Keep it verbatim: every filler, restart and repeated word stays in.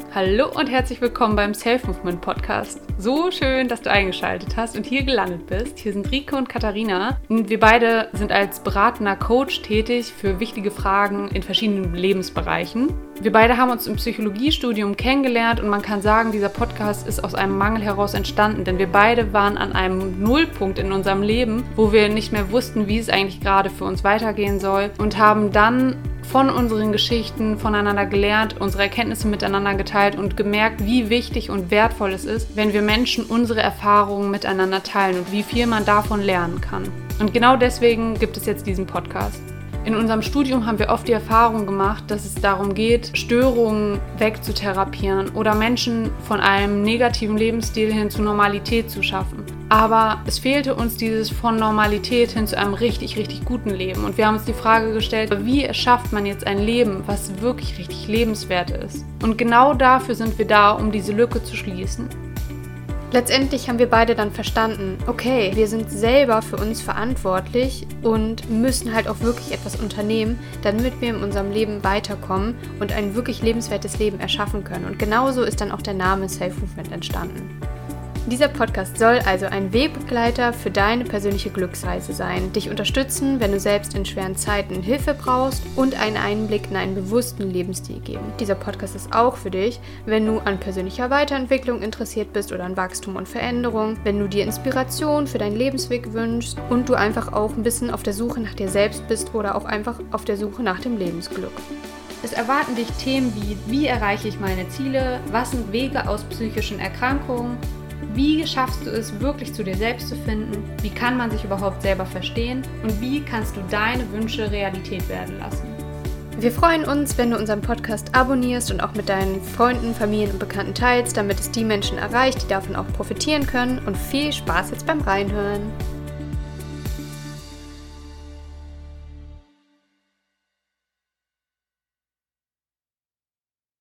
Hallo und herzlich willkommen beim Self-Movement Podcast. So schön, dass du eingeschaltet hast und hier gelandet bist. Hier sind Rike und Katharina. Und wir beide sind als beratender Coach tätig für wichtige Fragen in verschiedenen Lebensbereichen. Wir beide haben uns im Psychologiestudium kennengelernt und man kann sagen, dieser Podcast ist aus einem Mangel heraus entstanden, denn wir beide waren an einem Nullpunkt in unserem Leben, wo wir nicht mehr wussten, wie es eigentlich gerade für uns weitergehen soll und haben dann von unseren Geschichten voneinander gelernt, unsere Erkenntnisse miteinander geteilt und gemerkt, wie wichtig und wertvoll es ist, wenn wir Menschen unsere Erfahrungen miteinander teilen und wie viel man davon lernen kann. Und genau deswegen gibt es jetzt diesen Podcast. In unserem Studium haben wir oft die Erfahrung gemacht, dass es darum geht, Störungen wegzutherapieren oder Menschen von einem negativen Lebensstil hin zu Normalität zu schaffen. Aber es fehlte uns dieses von Normalität hin zu einem richtig, richtig guten Leben. Und wir haben uns die Frage gestellt, wie erschafft man jetzt ein Leben, was wirklich richtig lebenswert ist? Und genau dafür sind wir da, um diese Lücke zu schließen. Letztendlich haben wir beide dann verstanden, okay, wir sind selber für uns verantwortlich und müssen halt auch wirklich etwas unternehmen, damit wir in unserem Leben weiterkommen und ein wirklich lebenswertes Leben erschaffen können. Und genauso ist dann auch der Name Self-Movement entstanden. Dieser Podcast soll also ein Wegbegleiter für deine persönliche Glücksreise sein, dich unterstützen, wenn du selbst in schweren Zeiten Hilfe brauchst und einen Einblick in einen bewussten Lebensstil geben. Dieser Podcast ist auch für dich, wenn du an persönlicher Weiterentwicklung interessiert bist oder an Wachstum und Veränderung, wenn du dir Inspiration für deinen Lebensweg wünschst und du einfach auch ein bisschen auf der Suche nach dir selbst bist oder auch einfach auf der Suche nach dem Lebensglück. Es erwarten dich Themen wie, wie erreiche ich meine Ziele, was sind Wege aus psychischen Erkrankungen, wie schaffst du es, wirklich zu dir selbst zu finden? Wie kann man sich überhaupt selber verstehen? Und wie kannst du deine Wünsche Realität werden lassen? Wir freuen uns, wenn du unseren Podcast abonnierst und auch mit deinen Freunden, Familien und Bekannten teilst, damit es die Menschen erreicht, die davon auch profitieren können. Und viel Spaß jetzt beim Reinhören!